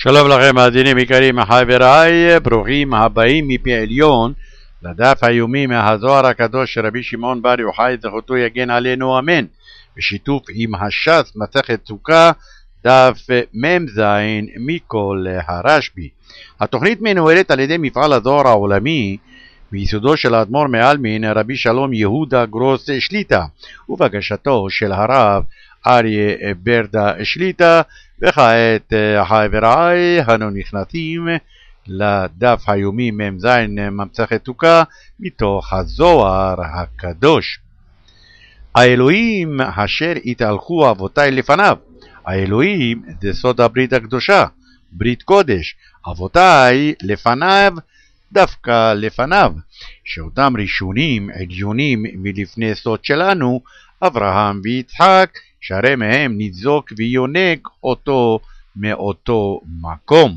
שלום לכם מאזינים יקרים חבריי, ברוכים הבאים מפי עליון לדף היומי מהזוהר הקדוש של רבי שמעון בר יוחאי זכותו יגן עלינו אמן, בשיתוף עם הש"ס מסכת סוכה דף מ"ז מכל הרשב"י. התוכנית מנוהלת על ידי מפעל הזוהר העולמי ביסודו של האדמו"ר מעלמין רבי שלום יהודה גרוס שליט"א ובקשתו של הרב אריה ברדה שליט"א. וכעת חבריי אנו נכנסים לדף היומי מ"ז ממסכת סוכה מתוך הזוהר הקדוש. האלוהים אשר התהלכו אבותיי לפניו, האלוהים זה סוד הברית הקדושה, ברית קודש, אבותיי לפניו, דווקא לפניו, שאותם ראשונים עליונים מלפני סוד שלנו, אברהם ויצחק, שהרי מהם ניזוק ויונק אותו מאותו מקום.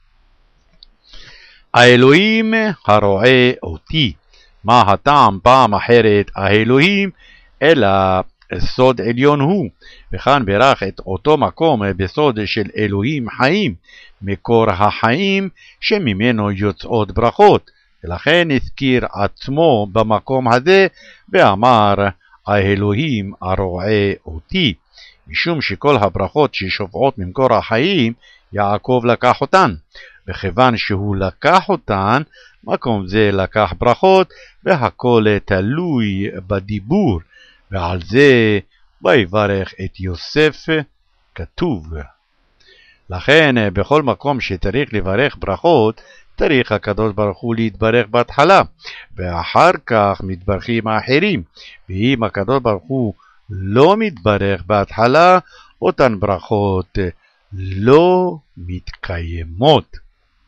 האלוהים הרואה אותי, מה הטעם פעם אחרת האלוהים, אלא סוד עליון הוא, וכאן ברך את אותו מקום בסוד של אלוהים חיים, מקור החיים שממנו יוצאות ברכות, ולכן הזכיר עצמו במקום הזה ואמר האלוהים הרואה אותי, משום שכל הברכות ששופעות ממקור החיים יעקב לקח אותן, וכיוון שהוא לקח אותן, מקום זה לקח ברכות, והכל תלוי בדיבור, ועל זה ויברך את יוסף כתוב. לכן בכל מקום שצריך לברך ברכות, צריך הקדוש ברוך הוא להתברך בהתחלה, ואחר כך מתברכים האחרים, ואם הקדוש ברוך הוא לא מתברך בהתחלה, אותן ברכות לא מתקיימות.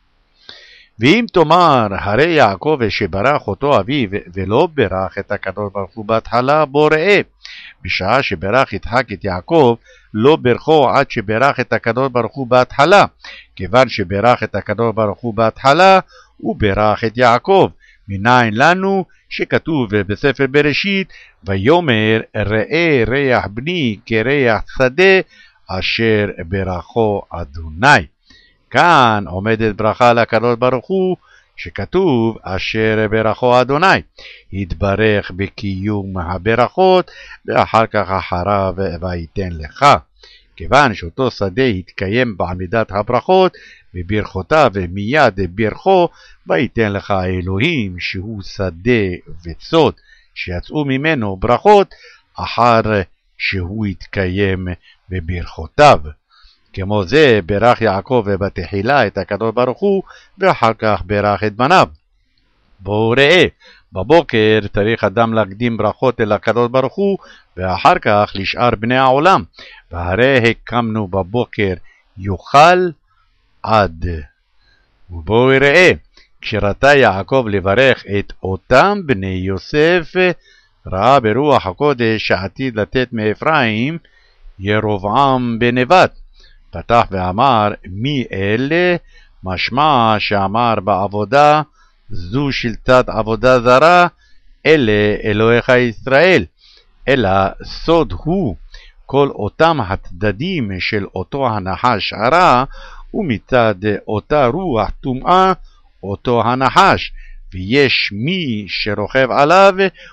ואם תאמר הרי יעקב שברך אותו אביו ולא ברך את הקדוש ברוך הוא בהתחלה, בוא ראה, בשעה שברך יצחק את יעקב לא ברכו עד שברך את הקדוש ברוך הוא בהתחלה, כיוון שברך את הקדוש ברוך הוא בהתחלה הוא ברך את יעקב. מניין לנו שכתוב בספר בראשית ויאמר ראה ריח בני כריח שדה אשר ברכו אדוני. כאן עומדת ברכה לקדוש ברוך הוא שכתוב אשר ברכו אדוני, יתברך בקיום הברכות ואחר כך אחריו ויתן לך, כיוון שאותו שדה יתקיים בעמידת הברכות בברכותיו ומיד ברכו ויתן לך האלוהים שהוא שדה וסוד שיצאו ממנו ברכות אחר שהוא יתקיים בברכותיו. כמו זה ברך יעקב בתחילה את הקדוש ברוך הוא ואחר כך ברך את בניו. בואו ראה, בבוקר צריך אדם להקדים ברכות אל הקדוש ברוך הוא ואחר כך לשאר בני העולם, והרי הקמנו בבוקר יוכל עד. ובואו ראה, כשראתה יעקב לברך את אותם בני יוסף, ראה ברוח הקודש שעתיד לתת מאפרים ירבעם בן נבט, פתח ואמר מי אלה, משמע שאמר בעבודה זו שלטת עבודה זרה, אלה אלוהיך ישראל, אלא סוד הוא כל אותם הצדדים של אותו הנחש הרע, ומצד אותה רוח טומאה אותו הנחש, ויש מי שרוכב עליו,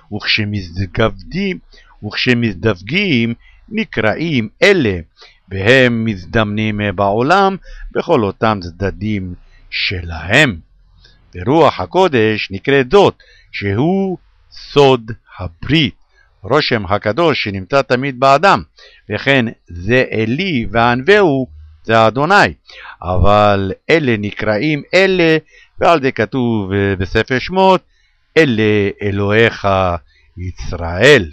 וכשמזדווגים נקראים אלה, והם מזדמנים בעולם בכל אותם צדדים שלהם. ורוח הקודש נקראת זאת, שהוא סוד הברית, רושם הקדוש שנמצא תמיד באדם, וכן זה אלי וענווהו זה אדוני, אבל אלה נקראים אלה, ועל זה כתוב בספר שמות אלה אלוהיך ישראל.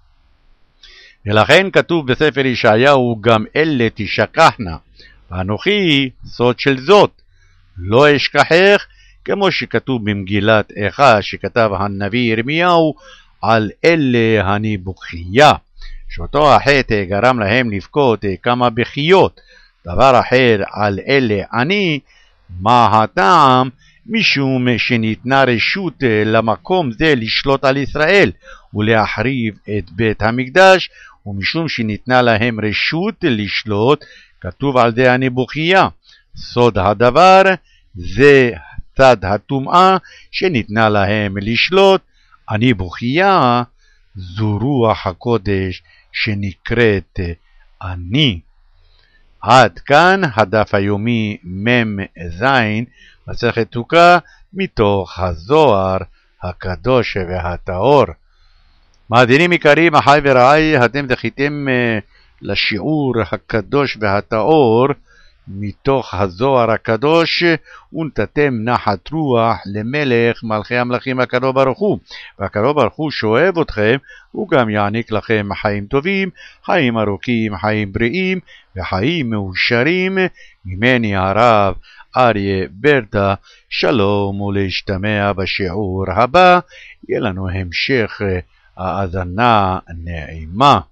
ולכן כתוב בספר ישעיהו גם אלה תשכחנה, ואנוכי סוד של זאת לא אשכחך, כמו שכתוב במגילת איכה שכתב הנביא ירמיהו על אלה הנבוכיה, שאותו החטא גרם להם לבכות כמה בכיות. דבר אחר על אלה אני, מה הטעם? משום שניתנה רשות למקום זה לשלוט על ישראל ולהחריב את בית המקדש, ומשום שניתנה להם רשות לשלוט, כתוב על זה הנבוכיה, סוד הדבר זה צד הטומאה שניתנה להם לשלוט, אני בוכייה זו רוח הקודש שנקראת אני. עד כאן הדף היומי מ"ז מסכת סוכה מתוך הזוהר הקדוש והטהור. מאזינים יקרים, אחי ורעי, אתם זכיתם לשיעור הקדוש והטהור מתוך הזוהר הקדוש, ונתתם נחת רוח למלך מלכי המלכים הקדוש ברוך הוא. והקדוש ברוך הוא שאוהב אתכם, הוא גם יעניק לכם חיים טובים, חיים ארוכים, חיים בריאים וחיים מאושרים. ממני הרב אריה ברדה, שלום ולהשתמע בשיעור הבא. יהיה לנו המשך האזנה נעימה.